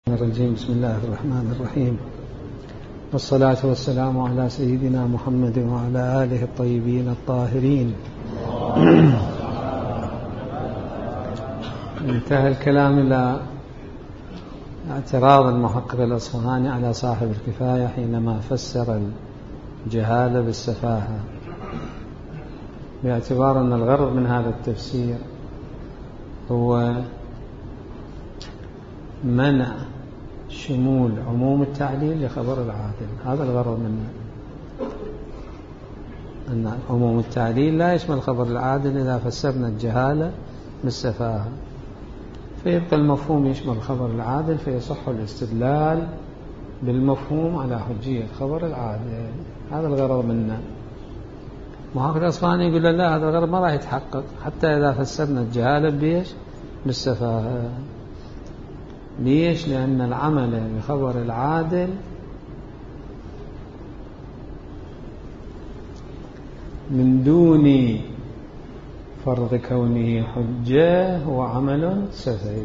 الرجيم. بسم الله الرحمن الرحيم، والصلاة والسلام على سيدنا محمد وعلى آله الطيبين الطاهرين. انتهى الكلام إلى اعتراض المحقق الأصفهاني على صاحب الكفاية حينما فسر الجهالة بالسفاهة، باعتبار أن الغرض من هذا التفسير هو منع شمول عموم التعليل لخبر العادل. هذا الغرض منه، أن عموم التعليل لا يشمل خبر العادل إذا فسرنا الجهالة بالسفاهة، فيبقى المفهوم يشمل خبر العادل، فيصح الاستدلال بالمفهوم على حجية خبر العادل. هذا الغرض منه. محقق الأصفهاني يقول لا، هذا الغرض ما راح يتحقق حتى إذا فسرنا الجهالة بيش بالسفاهة. ليش؟ لأن العمل بخبر العادل من دون فرض كونه حجة هو عمل سفهي.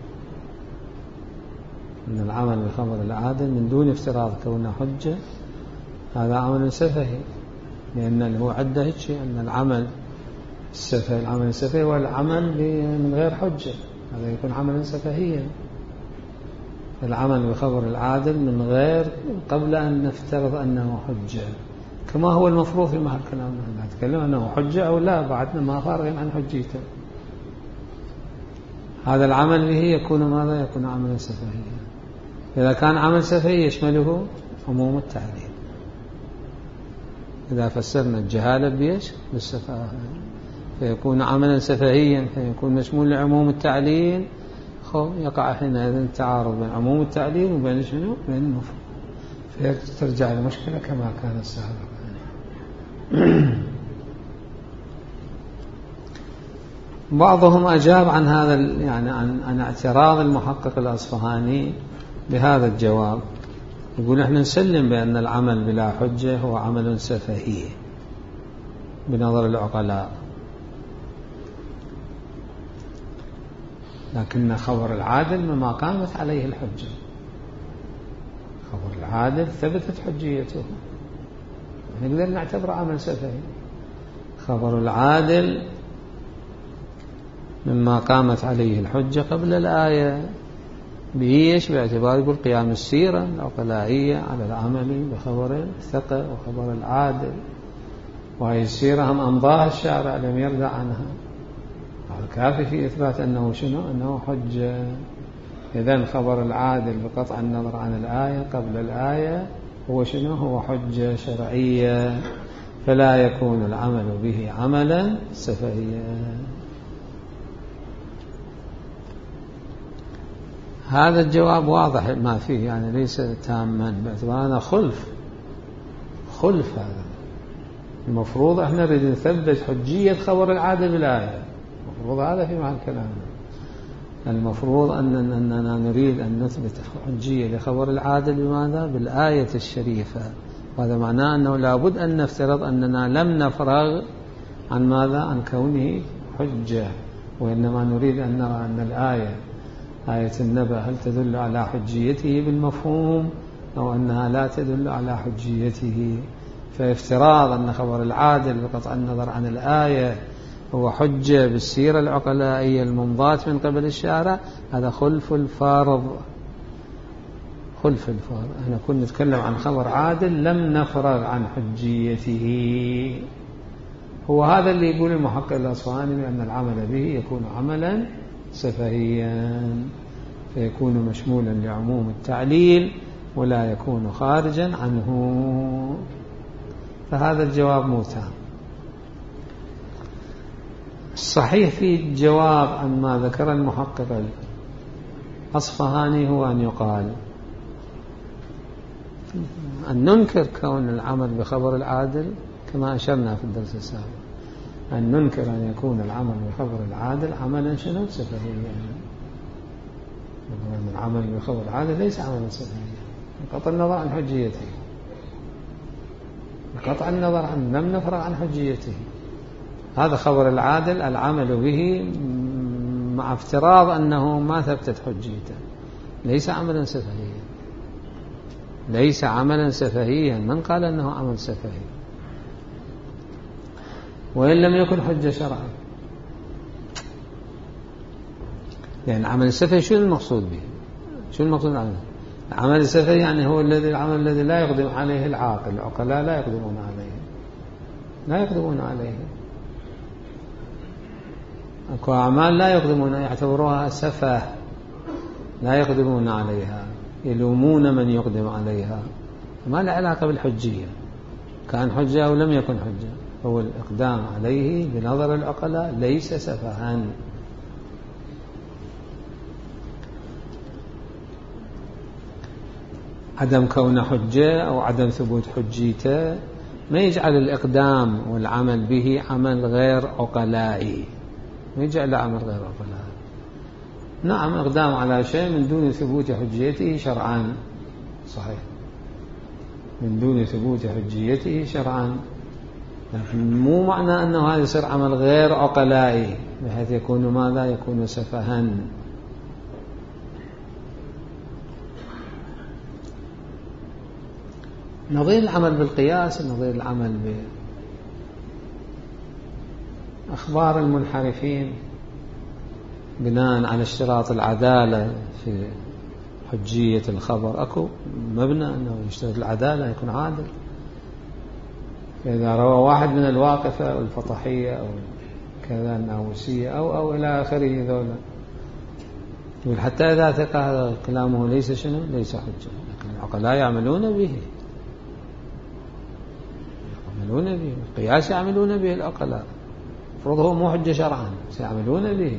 أن العمل بخبر العادل من دون افتراض كونه حجة هذا عمل سفهي، لأن هو عده هيك شيء، أن العمل السفهي هو العمل من غير حجة، هذا يكون عملا سفهيا. العمل بخبر العادل من غير قبل أن نفترض أنه حجة، كما هو المفروض في محل كلامنا. نتكلم أنه حجة أو لا، بعدنا ما فارغين عن حجيته. هذا العمل به يكون ماذا؟ يكون عملا سفهيا. إذا كان عمل سفهي يشمله عموم التعليل. إذا فسرنا الجهالة بيش بالسفاهة فيكون عملا سفهيا، فيكون مشمول لعموم التعليل، يقع حينئذ تعارض بين عموم التعليل وبين شنو؟ بين المفهوم، فترجع المشكلة كما كانت سابقا. بعضهم أجاب عن هذا، يعني عن اعتراض المحقق الأصفهاني بهذا الجواب، يقول احنا نسلم بأن العمل بلا حجة هو عمل سفهي بنظر العقلاء، لكن خبر العادل مما قامت عليه الحجة. خبر العادل ثبتت حجيته، نقدر نعتبره عمل سفهي. خبر العادل مما قامت عليه الحجة قبل الآية، بيش باعتبار يقول قيام السيرة العقلائية على العمل بخبر الثقة وخبر العادل، وهي السيرة هم أمضاها الشارع لم يرضى عنها، كافي في إثبات أنه شنو؟ أنه حجة. إذن خبر العادل بقطع النظر عن الآية قبل الآية هو شنو؟ هو حجة شرعية، فلا يكون العمل به عملا سفهيا. هذا الجواب واضح ما فيه، يعني ليس تاما، باعتبارنا خلف هذا. المفروض احنا نريد نثبت حجية خبر العادل بالآية، المفروض هذا في معنى كلامنا. المفروض أننا نريد أن نثبت حجية لخبر العادل بماذا؟ بالآية الشريفة. وهذا معناه أنه لابد أن نفترض أننا لم نفرغ عن ماذا؟ عن كونه حجة، وإنما نريد أن نرى أن الآية، آية النبأ، هل تدل على حجيته بالمفهوم أو أنها لا تدل على حجيته. فافتراض أن خبر العادل بقطع النظر عن الآية هو حجة بالسيرة العقلائية الممضاة من قبل الشارع، هذا خلف الفارض. احنا كنا نتكلم عن خبر عادل لم نفرغ عن حجيته. هو هذا اللي يقول المحقق الأصفهاني بأن العمل به يكون عملا سفهيا، فيكون مشمولا لعموم التعليل ولا يكون خارجا عنه. فهذا الجواب موتام. الصحيح في الجواب عن ما ذكر المحقق الأصفهاني هو أن يقال أن ننكر كون العمل بخبر العادل، كما أشرنا في الدرس السابق، أن ننكر أن يكون العمل بخبر العادل عملا شنو؟ سفهيا. العمل بخبر العادل ليس عملا سفهيا بقطع النظر عن حجيته، بقطع النظر عن لم نفرغ عن حجيته. هذا خبر العادل العمل به مع افتراض أنه ما ثبتت حجيته، ليس عملا سفهيا، ليس عملا سفهيا. من قال أنه عمل سفهي؟ وإن لم يكن حجة شرعا، يعني العمل السفهي شو المقصود به؟ شو المقصود عنه؟ العمل السفهي يعني هو العمل الذي لا يقدم عليه العاقل، العقلاء لا يقدمون عليه، لا يقدمون عليه. أكو أعمال لا يقدمون، يعتبروها سفه، لا يقدمون عليها، يلومون من يقدم عليها. ما له علاقة بالحجية، كان حجة أو لم يكن حجة، هو الإقدام عليه بنظر العقلاء ليس سفها. عدم كون حجة أو عدم ثبوت حجيته ما يجعل الإقدام والعمل به عمل غير عقلائي، ما يجعل عمل غير عقلائي. نعم، إقدام على شيء من دون ثبوت حجيته شرعا، صحيح، من دون ثبوت حجيته شرعا، لكن مو معنى أنه هذا يصير عمل غير عقلائي بحيث يكون ماذا؟ يكون سفها. نظير العمل بالقياس، نظير العمل بأخبار المنحرفين بناء على اشتراط العدالة في حجية الخبر. أكو مبنى أنه يشترط العدالة يكون عادل. إذا روى واحد من الواقفة أو الفطحية أو كذا الناوسية أو إلى آخره ذولا، حتى إذا ثقة هذا كلامه ليس شنو؟ ليس حجة، لكن العقلاء يعملون به، يعملون به القياس، يعملون به العقلاء. المفروض هو مو حجة شرعا، سيعملون به.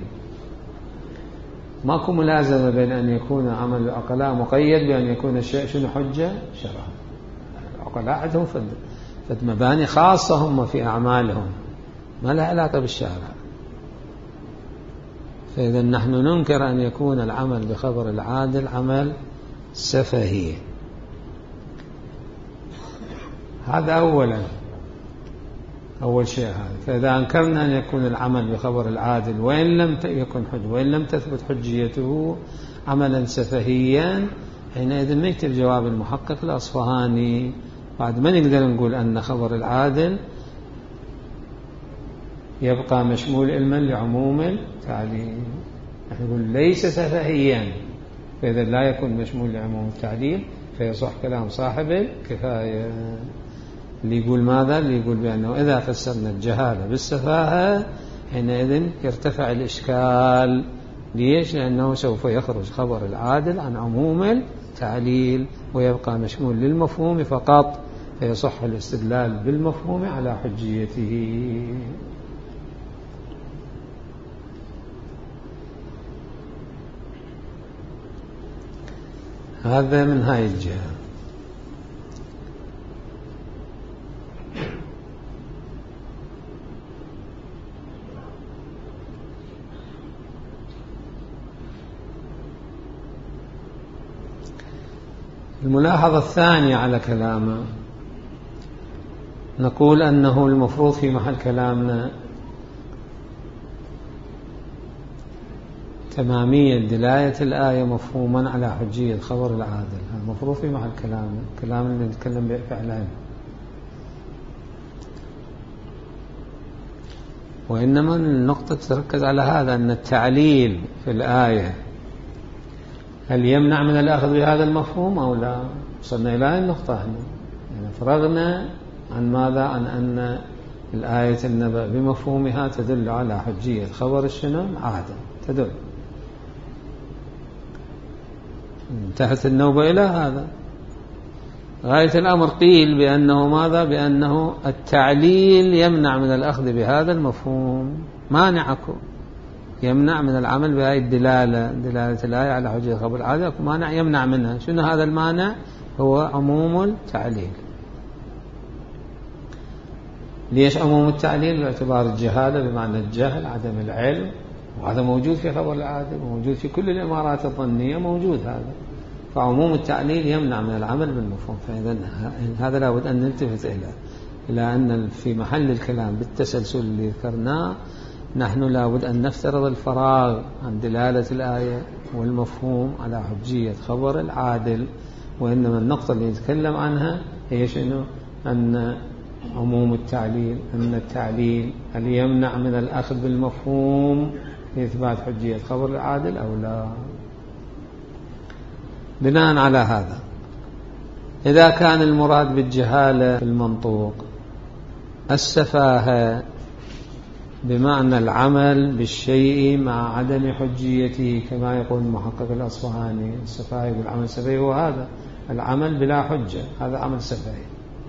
ماكو ملازمة بين أن يكون عمل العقلاء مقيد بأن يكون الشيء شنو؟ حجة شرعا. العقلاء عندهم فد مباني خاصة هم في أعمالهم ما لها علاقة بالشارع. فإذا نحن ننكر أن يكون العمل بخبر العادل عمل سفهي. هذا أول شيء هذا. فإذا أنكرنا أن يكون العمل بخبر العادل وإن لم يكن حج وإن لم تثبت حجيته عملا سفهيا، حينئذ نكتب جواب المحقق الأصفهاني. بعد ما نقدر نقول أن خبر العادل يبقى مشمول علما لعموم التعليل، نحن نقول ليس سفهيا، فإذا لا يكون مشمول لعموم التعليل فيصح كلام صاحب الكفاية اللي يقول ماذا؟ اللي يقول بأنه إذا فسرنا الجهالة بالسفاهة حينئذ يرتفع الإشكال. ليش؟ لأنه سوف يخرج خبر العادل عن عموم التعليل ويبقى مشمول للمفهوم فقط، فيصح الاستدلال بالمفهوم على حجيته. هذا من هاي الجهة. الملاحظة الثانية على كلامه، نقول أنه المفروض في محل كلامنا تمامية دلاية الآية مفهوما على حجية خبر العادل. هذا المفروض في محل كلامنا اللي نتكلم به فعلا. وإنما النقطة تركز على هذا، أن التعليل في الآية هل يمنع من الأخذ بهذا المفهوم أو لا؟ وصلنا إلى النقطة هنا، يعني فرغنا عن ماذا؟ عن أن الآية النبأ بمفهومها تدل على حجية خبر الشنو؟ عادل، تدل. انتهت النوبة إلى هذا. غاية الأمر قيل بأنه ماذا؟ بأنه التعليل يمنع من الأخذ بهذا المفهوم، مانعكم يمنع من العمل بهذه دلالة الآية على حجية خبر العادل، مانع يمنع منها. شنو هذا المانع؟ هو عموم التعليل. ليش عموم التعليل؟ باعتبار الجهالة بمعنى الجهل، عدم العلم، وهذا موجود في خبر العادل وموجود في كل الإمارات الظنية، موجود هذا. فعموم التعليل يمنع من العمل بالمفهوم. فإذا هذا لابد أن نلتفت إلى أن في محل الكلام بالتسلسل اللي ذكرناه نحن لابد أن نفترض الفراغ عن دلالة الآية والمفهوم على حجية خبر العادل، وإنما النقطة اللي نتكلم عنها هي شنو؟ أن عموم التعليل، أن التعليل هل يمنع من الأخذ بالمفهوم في إثبات حجية خبر العادل أو لا. بناء على هذا، إذا كان المراد بالجهالة في المنطوق السفاهة بمعنى العمل بالشيء مع عدم حجيته، كما يقول المحقق الأصفهاني السفاهة يقول عمل سفهي، وهذا العمل بلا حجة هذا عمل سفهي،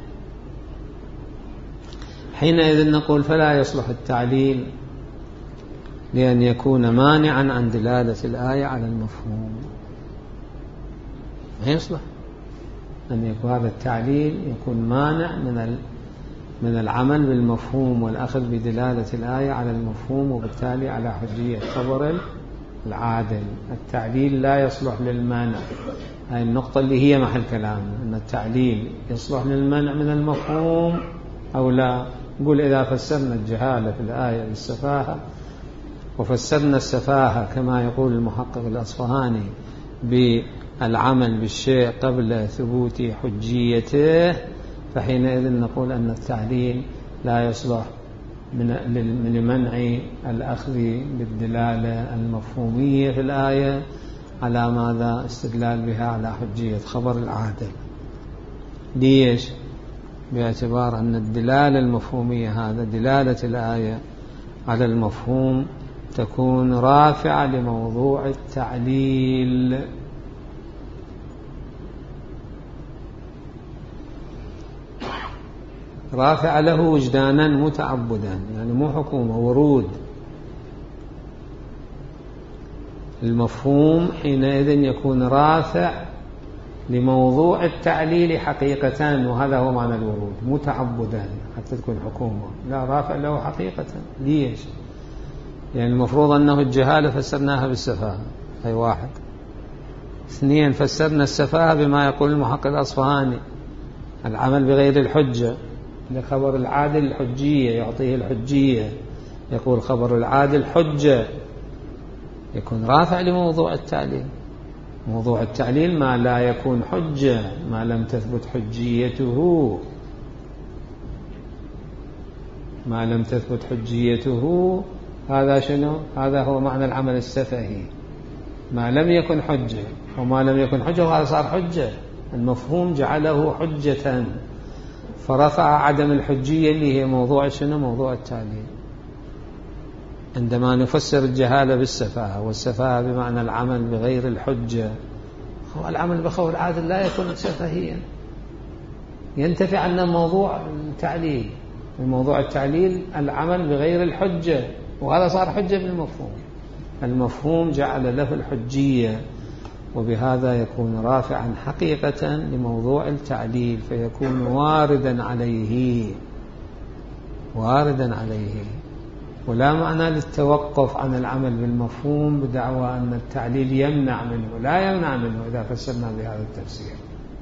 حينئذ نقول فلا يصلح التعليل لأن يكون مانعا عن دلالة الآية على المفهوم. ما يصلح أن يكون هذا التعليل يكون مانع من العمل بالمفهوم والأخذ بدلالة الآية على المفهوم، وبالتالي على حجية خبر العادل. التعليل لا يصلح للمنع، هذه النقطة اللي هي محل كلامنا، أن التعليل يصلح للمنع من المفهوم أو لا. نقول إذا فسرنا الجهالة في الآية بالسفاهة، وفسرنا السفاهة كما يقول المحقق الأصفهاني بالعمل بالشيء قبل ثبوت حجيته، فحينئذ نقول أن التعليل لا يصلح لمنع الأخذ بالدلالة المفهومية في الآية على ماذا؟ استدلال بها على حجية خبر العادل. ليش؟ باعتبار أن الدلالة المفهومية هذا دلالة الآية على المفهوم تكون رافعة لموضوع التعليل، رافع له وجدانا متعبدا، يعني مو حكومة، ورود. المفهوم حينئذ يكون رافع لموضوع التعليل حقيقة، وهذا هو معنى الورود، متعبدا حتى تكون حكومة، لا رافع له حقيقة. ليش؟ يعني المفروض أنه الجهالة فسرناها بالسفاهة، هي واحد. اثنين، فسرنا السفاهة بما يقول المحقق الأصفهاني العمل بغير الحجة، لخبر العادل الحجية، يعطيه الحجية، يقول خبر العادل حجة، يكون رافع لموضوع التعليل. موضوع التعليل ما لا يكون حجة ما لم تثبت حجيته، ما لم تثبت حجيته هذا شنو؟ هذا هو معنى العمل السفهي، ما لم يكن حجة، وما لم يكن حجة وهذا صار حجة، المفهوم جعله حجة، فرفع عدم الحجية اللي هي موضوع شنو؟ موضوع التعليل. عندما نفسر الجهالة بالسفاهة، والسفاهة بمعنى العمل بغير الحجة، هو العمل بخبر العادل لا يكون سفهيا، ينتفع عنا موضوع التعليل. الموضوع التعليل العمل بغير الحجة، وهذا صار حجة بالمفهوم، المفهوم جعل له الحجية، وبهذا يكون رافعا حقيقة لموضوع التعليل، فيكون واردا عليه، واردا عليه. ولا معنى للتوقف عن العمل بالمفهوم بدعوى أن التعليل يمنع منه، لا يمنع منه إذا فسرنا بهذا التفسير.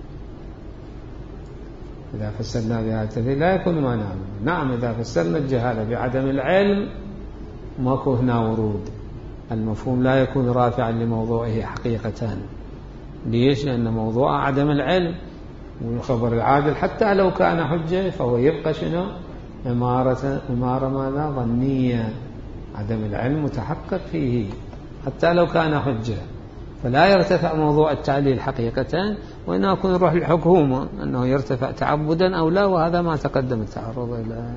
إذا فسرنا بهذا التفسير لا يكون مانع منه. نعم، إذا فسرنا الجهالة بعدم العلم ماكو هنا ورود، المفهوم لا يكون رافعا لموضوعه حقيقة. ليش؟ لأن موضوع عدم العلم، والخبر العادل حتى لو كان حجة فهو يبقى شنو؟ إمارة ماذا؟ ظنية، عدم العلم متحقق فيه حتى لو كان حجة، فلا يرتفع موضوع التعليل حقيقة، وإنه يكون يروح للحكومة أنه يرتفع تعبدا أو لا، وهذا ما تقدم التعرض إلى.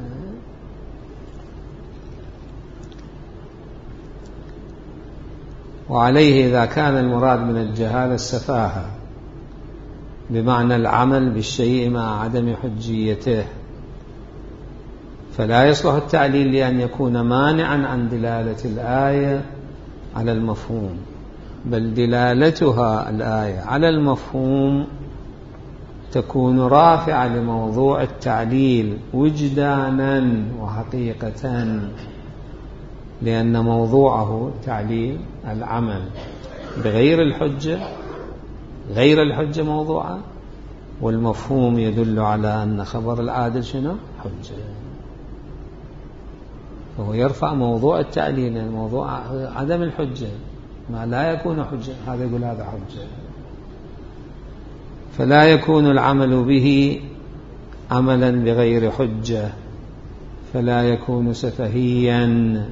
وعليه إذا كان المراد من الجهالة السفاهة بمعنى العمل بالشيء مع عدم حجيته، فلا يصلح التعليل لأن يكون مانعا عن دلالة الآية على المفهوم، بل دلالتها الآية على المفهوم تكون رافعة لموضوع التعليل وجدانا وحقيقة، لأن موضوعه تعليل العمل بغير الحجة، غير الحجة موضوعه، والمفهوم يدل على أن خبر العادل شنو؟ حجة. فهو يرفع موضوع التعليل، موضوع عدم الحجة، ما لا يكون حجة، هذا يقول هذا حجة. فلا يكون العمل به عملا بغير حجة، فلا يكون سفهيا.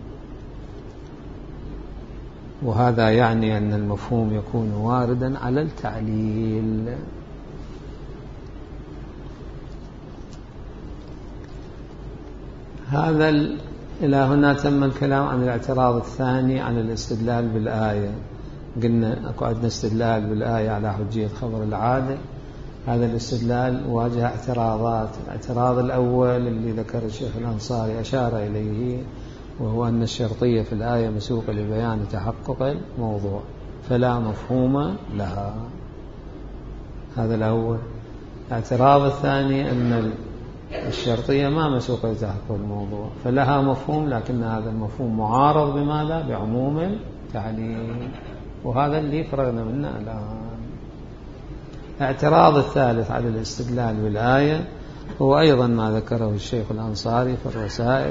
وهذا يعني أن المفهوم يكون واردا على التعليل. هذا إلى هنا تم الكلام عن الاعتراض الثاني عن الاستدلال بالآية. قلنا عندنا استدلال بالآية على حجية خبر العادة. هذا الاستدلال واجه اعتراضات. الاعتراض الأول اللي ذكر الشيخ الأنصاري أشار إليه، وهو أن الشرطية في الآية مسوقة لبيان تحقق الموضوع فلا مفهوم لها. هذا الأول. الاعتراض الثاني أن الشرطية ما مسوقة لتحقق الموضوع فلها مفهوم، لكن هذا المفهوم معارض بماذا؟ بعموم التعليل، وهذا اللي فرغنا منه الآن. الاعتراض الثالث على الاستدلال بالآية هو أيضا ما ذكره الشيخ الأنصاري في الرسائل،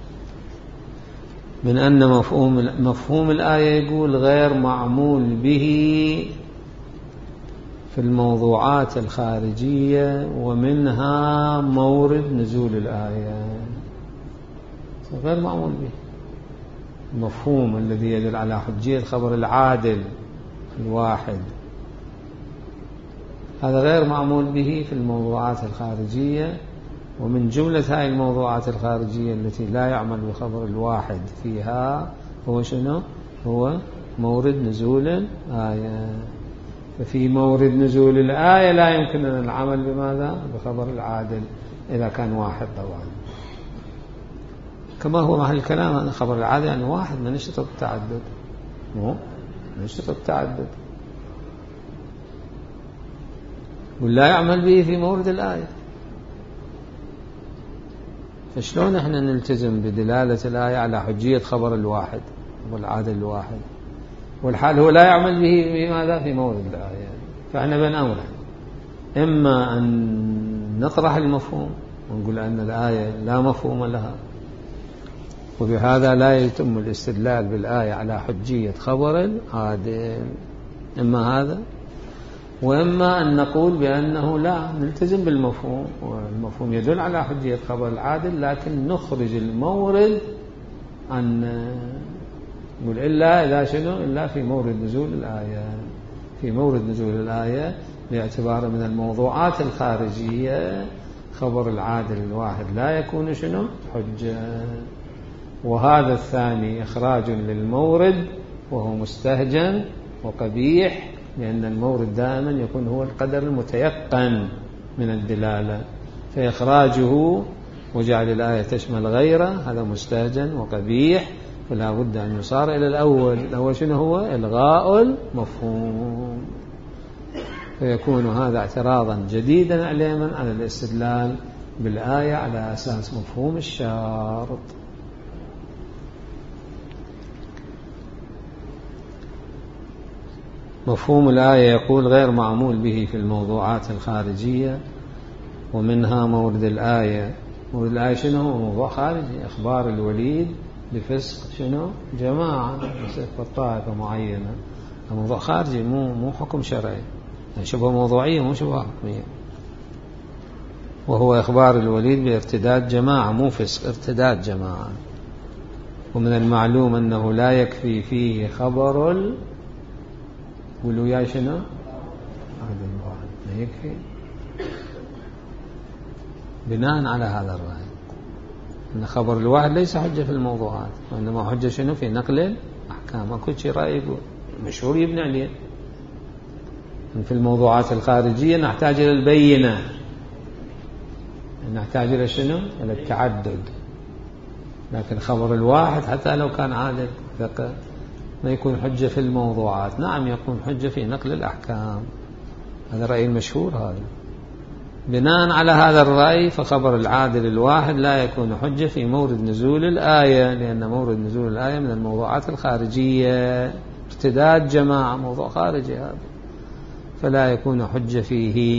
من أن مفهوم الآية يقول غير معمول به في الموضوعات الخارجية ومنها مورد نزول الآية. غير معمول به. المفهوم الذي يدل على حجية خبر العادل الواحد هذا غير معمول به في الموضوعات الخارجية، ومن جملة هذه الموضوعات الخارجية التي لا يعمل بخبر الواحد فيها هو شنو؟ هو مورد نزول الآية. ففي مورد نزول الآية لا يمكننا العمل بماذا؟ بخبر العادل إذا كان واحد طبعا، كما هو محل الكلام أن خبر العادل يعني واحد، من يشترط التعدد، مو من يشترط التعدد، ولا يعمل به في مورد الآية. فشلون احنا نلتزم بدلالة الآية على حجية خبر الواحد والعادل الواحد، والحال هو لا يعمل به بماذا؟ في مورد الآية. فاحنا بين أمرين، إما أن نطرح المفهوم ونقول أن الآية لا مفهوم لها، وبهذا لا يتم الاستدلال بالآية على حجية خبر العادل، إما هذا، وإما أن نقول بأنه لا نلتزم بالمفهوم، والمفهوم يدل على حجية خبر العادل، لكن نخرج المورد عن نقول إلا إذا شنو؟ إلا في مورد نزول الآية. في مورد نزول الآية باعتبار من الموضوعات الخارجية خبر العادل الواحد لا يكون شنو؟ حجة. وهذا الثاني إخراج للمورد وهو مستهجن وقبيح، لأن المورد دائما يكون هو القدر المتيقن من الدلالة، فإخراجه وجعل الآية تشمل غيره هذا مستهجن وقبيح، فلا بد أن يصار إلى الأول شنو هو؟ إلغاء المفهوم. فيكون هذا اعتراضا جديدا علينا على الاستدلال بالآية على أساس مفهوم الشارط. مفهوم الآية يقول غير معمول به في الموضوعات الخارجية ومنها مورد الآية. مورد الآية شنو هو؟ موضوع خارجي، أخبار الوليد بفسق شنو؟ جماعة بسبب طائفة معينة، موضوع خارجي مو حكم شرعي، يعني شبه موضوعية مو شبه حكمية. وهو إخبار الوليد بارتداد جماعة، مو فسق، ارتداد جماعة. ومن المعلوم أنه لا يكفي فيه خبر قولوا يا شنو؟ ما يكفي. بناء على هذا الرأي أن خبر الواحد ليس حجة في الموضوعات، وإنما حجة شنو؟ في نقل الأحكام. أكو شيء رأي يقول مشهور يبني عليه. في الموضوعات الخارجية نحتاج إلى البينة، نحتاج إلى شنو؟ إلى التعدد. لكن خبر الواحد حتى لو كان عادل ثقة ما يكون حجة في الموضوعات. نعم يكون حجة في نقل الأحكام، هذا الرأي المشهور. هذا بناء على هذا الرأي فخبر العادل الواحد لا يكون حجة في مورد نزول الآية، لأن مورد نزول الآية من الموضوعات الخارجية، ارتداد جماعة موضوع خارجي هذا، فلا يكون حجة فيه.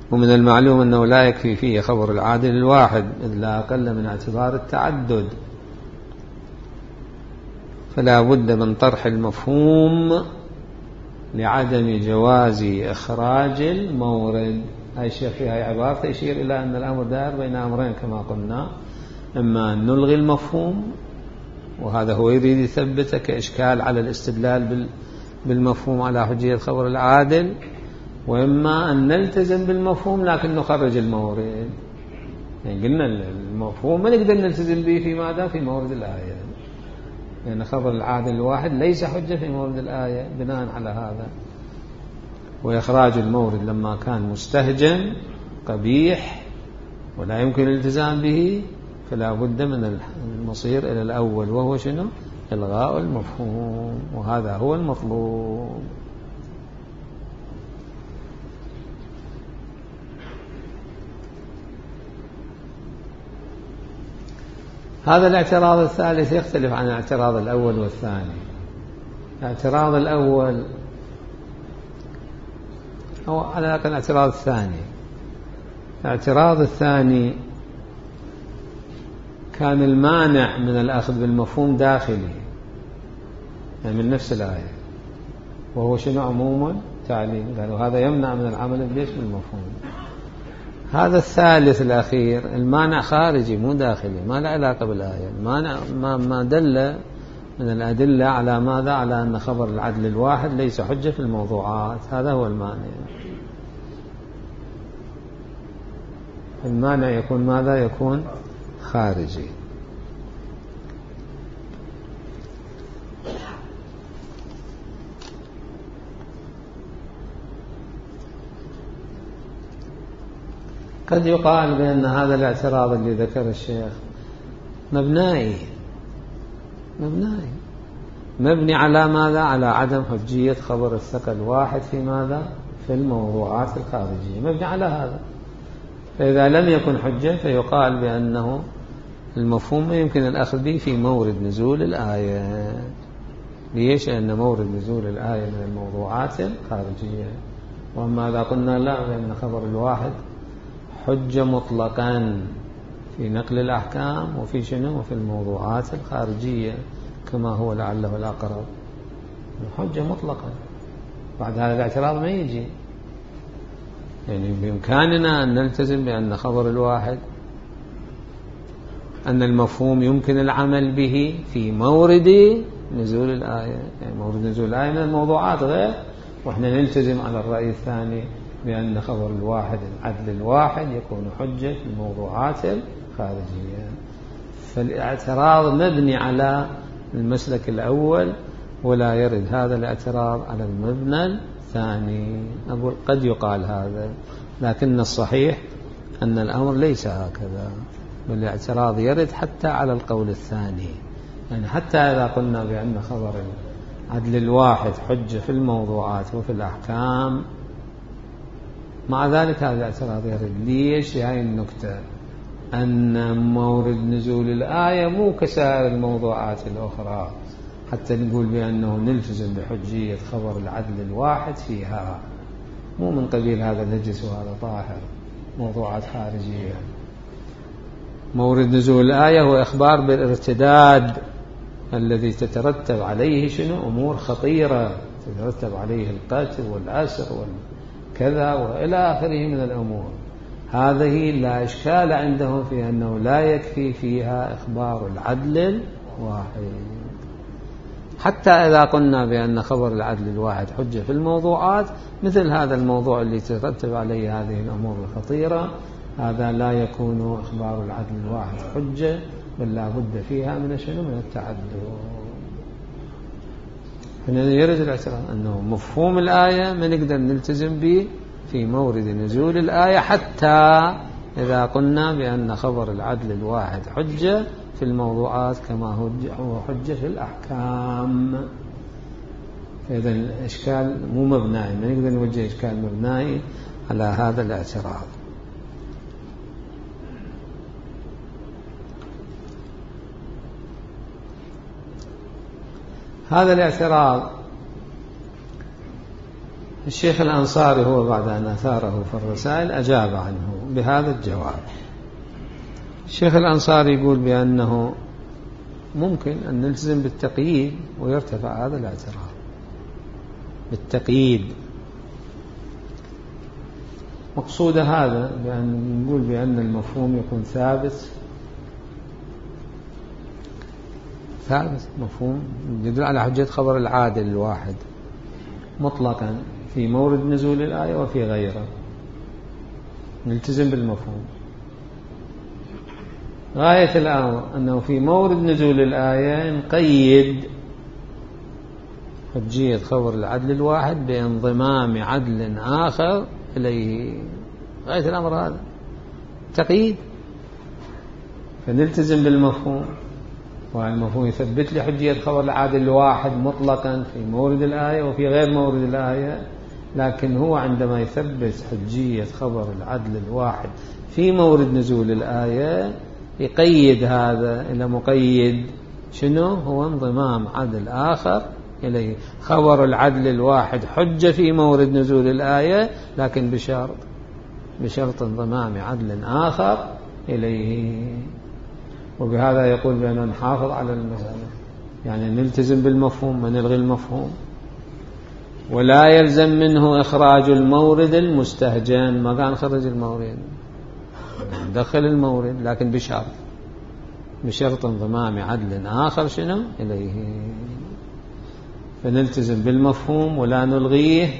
ومن المعلوم أنه لا يكفي فيه خبر العادل الواحد إذ لا أقل من اعتبار التعدد، فلا بد من طرح المفهوم لعدم جواز إخراج المورد. هاي الشيء في هاي عبارة يشير إلى أن الأمر دائر بين أمرين كما قلنا، إما أن نلغي المفهوم وهذا هو يريد يثبته كإشكال على الاستدلال بالمفهوم على حجية خبر العادل، وإما أن نلتزم بالمفهوم لكن نخرج المورد. يعني قلنا المفهوم ما نقدر نلتزم به في ماذا؟ في مورد الآية، لأن خبر العادل الواحد ليس حجة في مورد الآية بناء على هذا. وإخراج المورد لما كان مستهجن قبيح ولا يمكن الالتزام به فلا بد من المصير إلى الأول، وهو شنو؟ إلغاء المفهوم، وهذا هو المطلوب. هذا الاعتراض الثالث يختلف عن الاعتراض الأول والثاني. الاعتراض الأول أو على الأقل الاعتراض الثاني، الاعتراض الثاني كان المانع من الأخذ بالمفهوم داخلي، يعني من نفس الآية، وهو شنو؟ عموم تعليم، قالوا هذا يمنع من العمل بليش بالمفهوم. هذا الثالث الأخير المانع خارجي مو داخلي، ما له علاقة بالآية. المانع ما دل من الأدلة على ماذا؟ على أن خبر العدل الواحد ليس حجة في الموضوعات، هذا هو المانع. المانع يكون ماذا؟ يكون خارجي. قد يقال بأن هذا الاعتراض اللي ذكر الشيخ مبني على ماذا؟ على عدم حجية خبر الثقل واحد في ماذا؟ في الموضوعات الخارجية، مبني على هذا. فإذا لم يكن حجة فيقال بأنه المفهوم ما يمكن الأخذ به في مورد نزول الآية. ليش؟ لأن مورد نزول الآية من الموضوعات الخارجية. وأما إذا قلنا لا، لأن خبر الواحد حجة مطلقا في نقل الأحكام وفي شنو؟ وفي الموضوعات الخارجية كما هو لعله الأقرب، حجة مطلقا. بعد هذا الاعتراض ما يجي. يعني بإمكاننا أن نلتزم بأن خبر الواحد أن المفهوم يمكن العمل به في مورد نزول الآية، يعني مورد نزول الآية من الموضوعات غير، وإحنا نلتزم على الرأي الثاني بأن خبر الواحد العدل الواحد يكون حجة في الموضوعات الخارجية. فالاعتراض مبني على المسلك الأول ولا يرد هذا الاعتراض على المبنى الثاني. أقول قد يقال هذا، لكن الصحيح أن الأمر ليس هكذا، بل الاعتراض يرد حتى على القول الثاني. يعني حتى إذا قلنا بأن خبر العدل الواحد حجة في الموضوعات وفي الأحكام، مع ذلك هذا الاعتراض يرد. ليش؟ هاي النكتة، أن مورد نزول الآية مو كسائر الموضوعات الأخرى حتى نقول بأنه نلتزم بحجية خبر العدل الواحد فيها، مو من قبيل هذا نجس وهذا طاهر، موضوعات خارجية. مورد نزول الآية هو إخبار بالارتداد الذي تترتب عليه شنو؟ أمور خطيرة تترتب عليه القتل والأسر والكذا وإلى آخره من الأمور. هذه لا إشكال عندهم في أنه لا يكفي فيها إخبار العدل الواحد. حتى إذا قلنا بأن خبر العدل الواحد حجة في الموضوعات، مثل هذا الموضوع اللي تترتب عليه هذه الأمور الخطيرة، هذا لا يكون إخبار العدل الواحد حجة، بل لا بد فيها من شنو؟ من التعدد. هنا يرد الاعتراض أنه مفهوم الآية ما نقدر نلتزم به في مورد نزول الآية، حتى إذا قلنا بأن خبر العدل الواحد حجة في الموضوعات كما هو حجة في الأحكام. إذا الإشكال مو مبنائي، ما نقدر نوجه إشكال مبنائي على هذا الاعتراض. هذا الاعتراض الشيخ الأنصاري هو بعد أن أثاره في الرسائل أجاب عنه بهذا الجواب. الشيخ الأنصاري يقول بأنه ممكن أن نلتزم بالتقييد ويرتفع هذا الاعتراض بالتقييد. مقصود هذا بأن نقول بأن المفهوم يكون ثابت مفهوم يدل على حجية خبر العادل الواحد مطلقا في مورد نزول الآية وفي غيره، نلتزم بالمفهوم. غاية الأمر أنه في مورد نزول الآية نقيد حجية خبر العدل الواحد بانضمام عدل آخر إليه. غاية الأمر هذا تقييد، فنلتزم بالمفهوم، والمفهوم يثبت لي حجية خبر العادل الواحد مطلقا في مورد الآية وفي غير مورد الآية. لكن هو عندما يثبت حجية خبر العدل الواحد في مورد نزول الآية يقيد هذا إلى مقيد شنو؟ هو انضمام عدل آخر إليه. خبر العدل الواحد حجة في مورد نزول الآية، لكن بشرط انضمام عدل آخر إليه. وبهذا يقول بأننا نحافظ على المسألة، يعني نلتزم بالمفهوم ما نلغي المفهوم، ولا يلزم منه إخراج المورد المستهجن. ما كان خرج المورد، دخل المورد، لكن بشرط انضمام عدل آخر شنو إليه. فنلتزم بالمفهوم ولا نلغيه،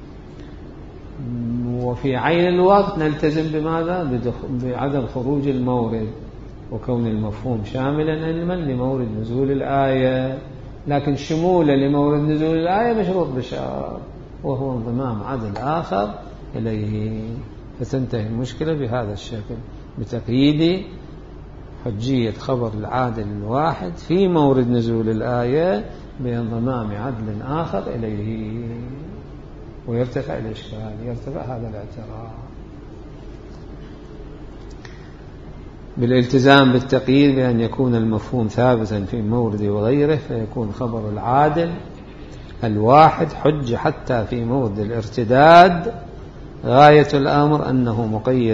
وفي عين الوقت نلتزم بماذا؟ بعدم خروج المورد، وكون المفهوم شاملا علما لمورد نزول الآية، لكن شموله لمورد نزول الآية مشروط بشرط، وهو انضمام عدل آخر إليه. فتنتهي المشكلة بهذا الشكل، بتقييد حجية خبر العادل الواحد في مورد نزول الآية بانضمام عدل آخر إليه، ويرتفع الإشكال، يرتفع هذا الاعتراض. بالالتزام بالتقييد بأن يكون المفهوم ثابتا في مورد وغيره، فيكون خبر العادل الواحد حج حتى في مورد الارتداد. غاية الأمر أنه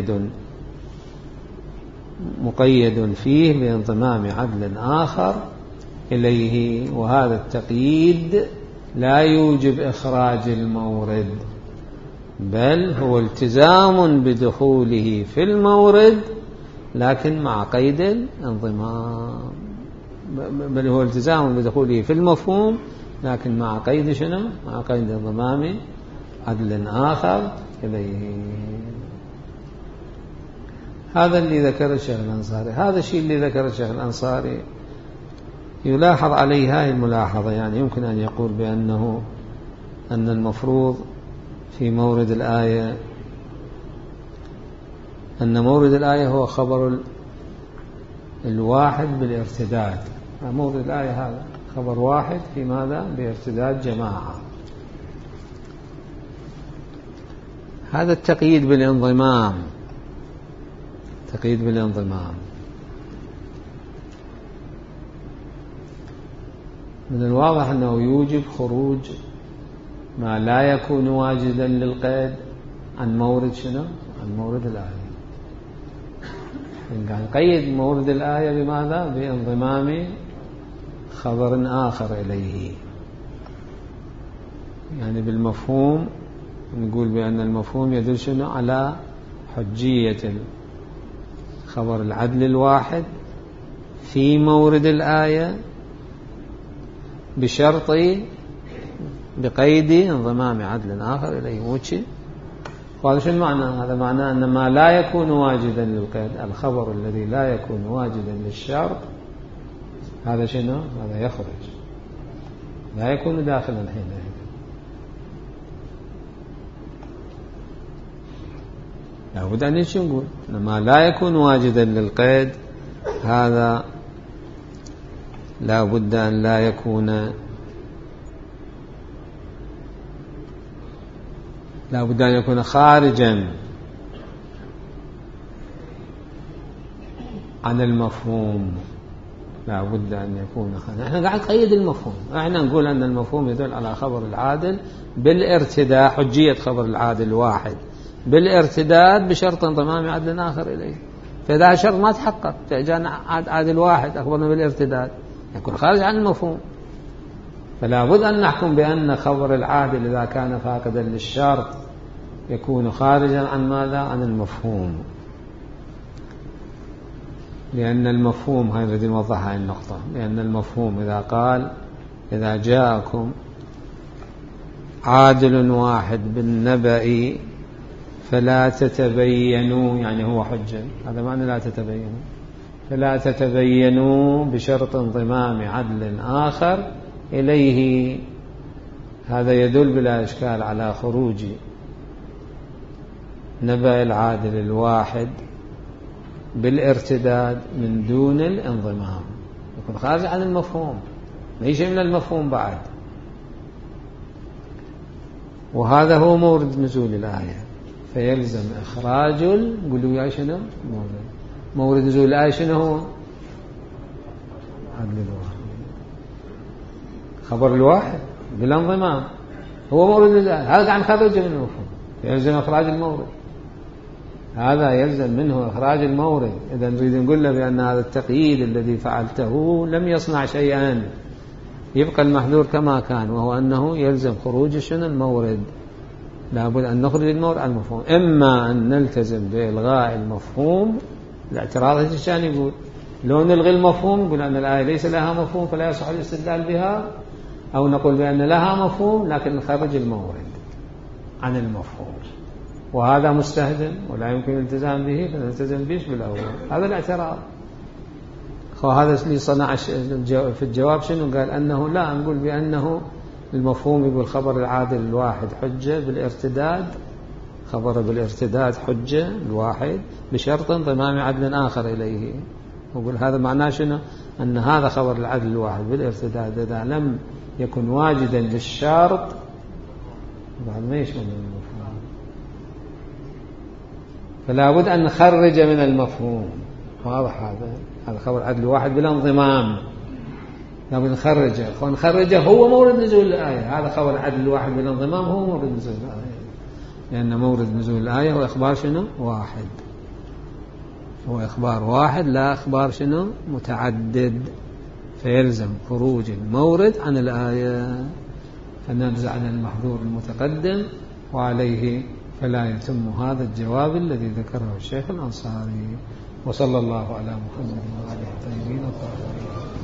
مقيد فيه بانضمام عدل آخر إليه. وهذا التقييد لا يوجب إخراج المورد، بل هو التزام بدخوله في المورد، لكن مع قيد الانضمام. بل هو التزام بدخوله في المفهوم، لكن مع قيد شنو؟ مع قيد انضمام عدل آخر إليه. هذا اللي ذكر الشيخ الأنصاري. هذا الشيء اللي ذكر الشيخ الأنصاري يلاحظ عليه هاي الملاحظة، يعني يمكن أن يقول بأن المفروض في مورد الآية أن مورد الآية هو خبر الواحد بالارتداد. مورد الآية هذا خبر واحد في ماذا؟ بارتداد جماعة. هذا التقييد بالانضمام، تقييد بالانضمام من الواضح أنه يوجب خروج ما لا يكون واجدا للقيد عن مورد شنو؟ عن مورد الآية. إن قيد مورد الآية بماذا؟ بانضمام خبر آخر إليه. يعني بالمفهوم نقول بأن المفهوم يدل شنو؟ على حجية خبر العدل الواحد في مورد الآية بشرط بقيد انضمام عدل آخر إليه. وشي وهذا شو المعنى؟ هذا معناه أن ما لا يكون واجدا للقيد، الخبر الذي لا يكون واجدا للشرط، هذا شنو؟ هذا يخرج، لا يكون داخلا حينئذ. لابد أن نقول أن ما لا يكون واجدا للقيد هذا لابد أن لا يكون، لابد أن يكون خارجا عن المفهوم، لا بد أن يكون احنا قاعد نقيد المفهوم. احنا نقول أن المفهوم يدل على خبر العادل بالارتداد، حجية خبر العادل الواحد بالارتداد بشرط انضمام عدل آخر إليه. فإذا الشرط ما تحقق جاءنا عادل واحد أخبرنا بالارتداد يكون خارج عن المفهوم. فلا بد أن نحكم بأن خبر العادل إذا كان فاقدا للشرط يكون خارجا عن ماذا؟ عن المفهوم. لأن المفهوم هذا الذي نوضح هذه النقطة، لأن المفهوم إذا قال إذا جاءكم عادل واحد بالنبأ فلا تتبينوا، يعني هو حجة، هذا معنى لا تتبينوا، فلا تتبينوا بشرط انضمام عدل آخر إليه. هذا يدل بلا إشكال على خروج نبأ العادل الواحد بالارتداد من دون الانضمام، يكون خارج عن المفهوم، ليس من المفهوم بعد. وهذا هو مورد نزول الآية. فيلزم إخراج قولوا يا شنو مورد نزول الآية شنو هو؟ عدل الواحد، خبر الواحد بالانضمام هو مورد نزول الآية. هذا عن خرج من المفهوم، يلزم إخراج المورد، هذا يلزم منه إخراج المورد. إذا نريد نقول له بأن هذا التقييد الذي فعلته لم يصنع شيئا، يبقى المحذور كما كان، وهو أنه يلزم خروج شنو المورد. لابد أن نخرج المورد عن المفهوم، إما أن نلتزم بإلغاء المفهوم. الاعتراض الشان يقول لو نلغي المفهوم نقول أن الآية ليس لها مفهوم فلا يصح الاستدلال بها، أو نقول بأن لها مفهوم لكن نخرج المورد عن المفهوم، وهذا مستهدم ولا يمكن الالتزام به فنلتزم به بالأول. هذا الاعتراض. وهذا اللي صنع في الجواب شنو قال؟ أنه لا نقول بأنه المفهوم يقول خبر العادل الواحد حجة بالارتداد، خبر بالارتداد حجة الواحد بشرط انضمام عدل آخر إليه. وقول هذا معناه شنو؟ أن هذا خبر العدل الواحد بالارتداد إذا لم يكن واجدا للشرط بعد ما يشمل المفهوم، فلا بد أن نخرج من المفهوم. واضح؟ هذا خبر العدل الواحد بالانضمام لابد نخرجه، ونخرجه هو مورد نزول الآية. هذا خبر العدل الواحد بالانضمام هو مورد نزول الآية، لأن مورد نزول الآية هو إخبار شنو؟ واحد، هو إخبار واحد لا إخبار شنو؟ متعدد. فيلزم خروج المورد عن الآية، فننزع عن المحذور المتقدم، وعليه فلا يتم هذا الجواب الذي ذكره الشيخ الأنصاري. وصلى الله على محمد وعلى آله الطيبين الطاهرين.